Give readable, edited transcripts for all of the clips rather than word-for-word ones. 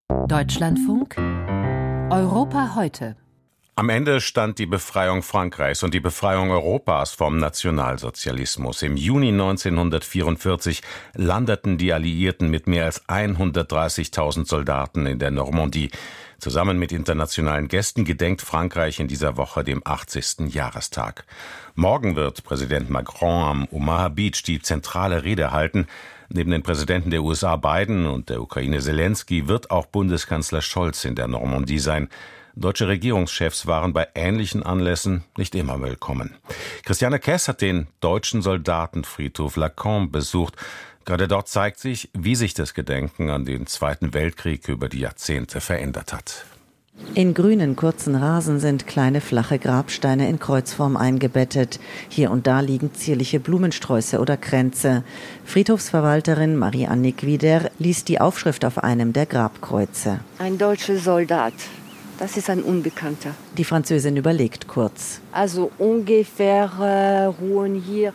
Deutschlandfunk Europa heute. Am Ende stand die Befreiung Frankreichs und die Befreiung Europas vom Nationalsozialismus. Im Juni 1944 landeten die Alliierten mit mehr als 130.000 Soldaten in der Normandie. Zusammen mit internationalen Gästen gedenkt Frankreich in dieser Woche dem 80. Jahrestag. Morgen wird Präsident Macron am Omaha Beach die zentrale Rede halten. Neben den Präsidenten der USA Biden und der Ukraine Zelensky wird auch Bundeskanzler Scholz in der Normandie sein. Deutsche Regierungschefs waren bei ähnlichen Anlässen nicht immer willkommen. Christiane Kess hat den deutschen Soldatenfriedhof Lacan besucht. Gerade dort zeigt sich, wie sich das Gedenken an den Zweiten Weltkrieg über die Jahrzehnte verändert hat. In grünen, kurzen Rasen sind kleine, flache Grabsteine in Kreuzform eingebettet. Hier und da liegen zierliche Blumensträuße oder Kränze. Friedhofsverwalterin Marie-Annick Wieder liest die Aufschrift auf einem der Grabkreuze. Ein deutscher Soldat. Das ist ein Unbekannter. Die Französin überlegt kurz. Also ungefähr ruhen hier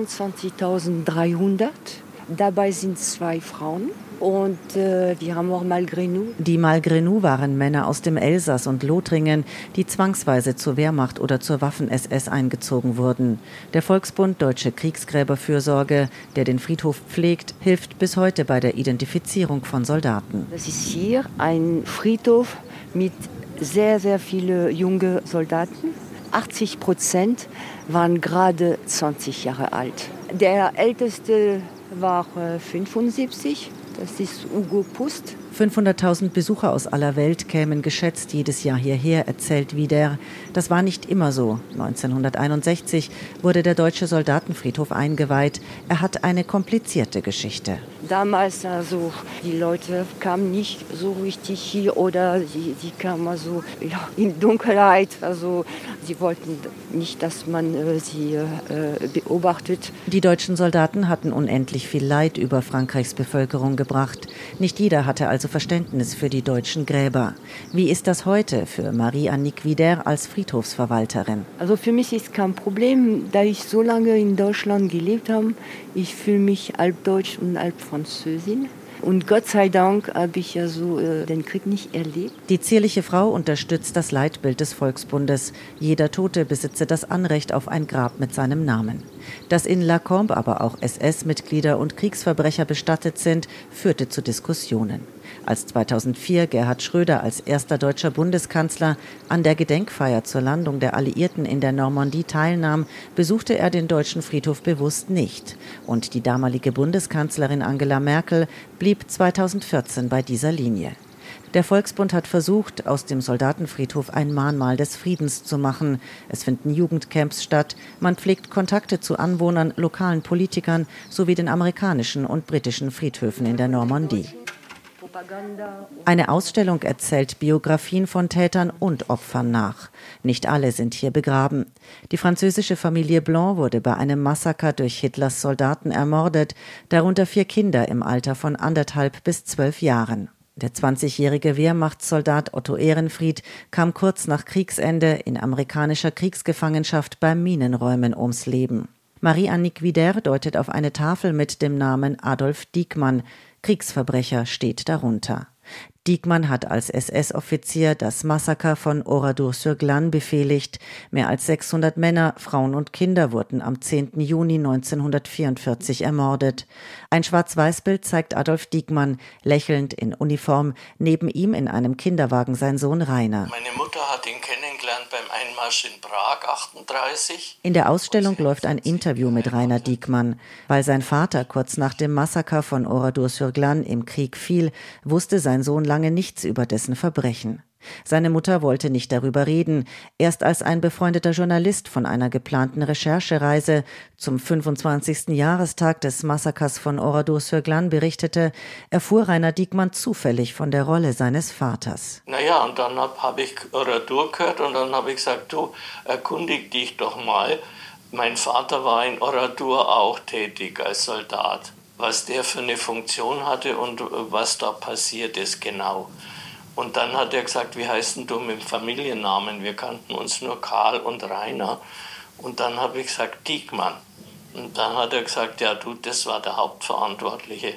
21.300. Dabei sind 2 Frauen. Und wir haben auch Malgré-nous. Die Malgré-nous waren Männer aus dem Elsass und Lothringen, die zwangsweise zur Wehrmacht oder zur Waffen-SS eingezogen wurden. Der Volksbund Deutsche Kriegsgräberfürsorge, der den Friedhof pflegt, hilft bis heute bei der Identifizierung von Soldaten. Das ist hier ein Friedhof mit sehr, sehr viele junge Soldaten. 80% waren gerade 20 Jahre alt. Der älteste war 75. Das ist Hugo Pust. 500.000 Besucher aus aller Welt kämen geschätzt jedes Jahr hierher, erzählt Wieder. Das war nicht immer so. 1961 wurde der deutsche Soldatenfriedhof eingeweiht. Er hat eine komplizierte Geschichte. Damals die Leute kamen nicht so richtig hier oder sie kamen in Dunkelheit. Sie wollten nicht, dass man sie beobachtet. Die deutschen Soldaten hatten unendlich viel Leid über Frankreichs Bevölkerung gebracht. Nicht jeder hatte also Verständnis für die deutschen Gräber. Wie ist das heute für Marie-Annick Wieder als Friedhofsverwalterin? Also für mich ist kein Problem, da ich so lange in Deutschland gelebt habe. Ich fühle mich halb Deutsch und halb Französin. Und Gott sei Dank habe ich den Krieg nicht erlebt. Die zierliche Frau unterstützt das Leitbild des Volksbundes. Jeder Tote besitze das Anrecht auf ein Grab mit seinem Namen. Dass in La Combe aber auch SS-Mitglieder und Kriegsverbrecher bestattet sind, führte zu Diskussionen. Als 2004 Gerhard Schröder als erster deutscher Bundeskanzler an der Gedenkfeier zur Landung der Alliierten in der Normandie teilnahm, besuchte er den deutschen Friedhof bewusst nicht. Und die damalige Bundeskanzlerin Angela Merkel blieb 2014 bei dieser Linie. Der Volksbund hat versucht, aus dem Soldatenfriedhof ein Mahnmal des Friedens zu machen. Es finden Jugendcamps statt. Man pflegt Kontakte zu Anwohnern, lokalen Politikern sowie den amerikanischen und britischen Friedhöfen in der Normandie. Eine Ausstellung erzählt Biografien von Tätern und Opfern nach. Nicht alle sind hier begraben. Die französische Familie Blanc wurde bei einem Massaker durch Hitlers Soldaten ermordet, darunter 4 Kinder im Alter von 1,5 bis 12 Jahren. Der 20-jährige Wehrmachtssoldat Otto Ehrenfried kam kurz nach Kriegsende in amerikanischer Kriegsgefangenschaft beim Minenräumen ums Leben. Marie-Annick Wieder deutet auf eine Tafel mit dem Namen Adolf Diekmann. Kriegsverbrecher steht darunter. Diekmann hat als SS-Offizier das Massaker von Oradour-sur-Glane befehligt. Mehr als 600 Männer, Frauen und Kinder wurden am 10. Juni 1944 ermordet. Ein Schwarz-Weiß-Bild zeigt Adolf Diekmann, lächelnd in Uniform, neben ihm in einem Kinderwagen sein Sohn Rainer. Meine Mutter hat ihn kennengelernt beim Einmarsch in Prag 1938. In der Ausstellung läuft ein Interview mit Rainer Diekmann. Weil sein Vater kurz nach dem Massaker von Oradour-sur-Glane im Krieg fiel, wusste sein Sohn lange nichts über dessen Verbrechen. Seine Mutter wollte nicht darüber reden. Erst als ein befreundeter Journalist von einer geplanten Recherchereise zum 25. Jahrestag des Massakers von Oradour-sur-Glane berichtete, erfuhr Rainer Diekmann zufällig von der Rolle seines Vaters. Naja, und dann habe ich Oradour gehört und dann habe ich gesagt, du, erkundig dich doch mal. Mein Vater war in Oradour auch tätig als Soldat. Was der für eine Funktion hatte und was da passiert ist genau. Und dann hat er gesagt, wie heißt denn du mit dem Familiennamen? Wir kannten uns nur Karl und Rainer. Und dann habe ich gesagt, Diekmann. Und dann hat er gesagt, ja du, das war der Hauptverantwortliche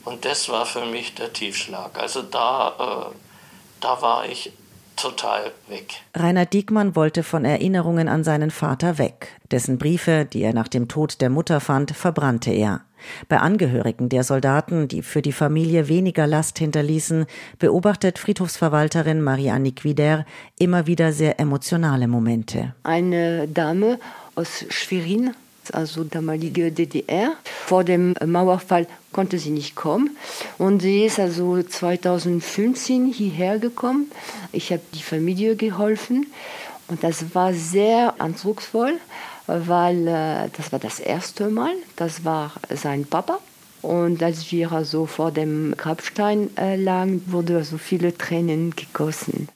Und das war für mich der Tiefschlag. Also da war ich total weg. Rainer Diekmann wollte von Erinnerungen an seinen Vater weg. Dessen Briefe, die er nach dem Tod der Mutter fand, verbrannte er. Bei Angehörigen der Soldaten, die für die Familie weniger Last hinterließen, beobachtet Friedhofsverwalterin Marie-Anne Quider immer wieder sehr emotionale Momente. Eine Dame aus Schwerin, also damalige DDR. Vor dem Mauerfall konnte sie nicht kommen. Und sie ist also 2015 hierher gekommen. Ich habe die Familie geholfen. Und das war sehr eindrucksvoll, weil das war das erste Mal. Das war sein Papa. Und als wir also vor dem Grabstein lagen, wurde so viele Tränen gegossen.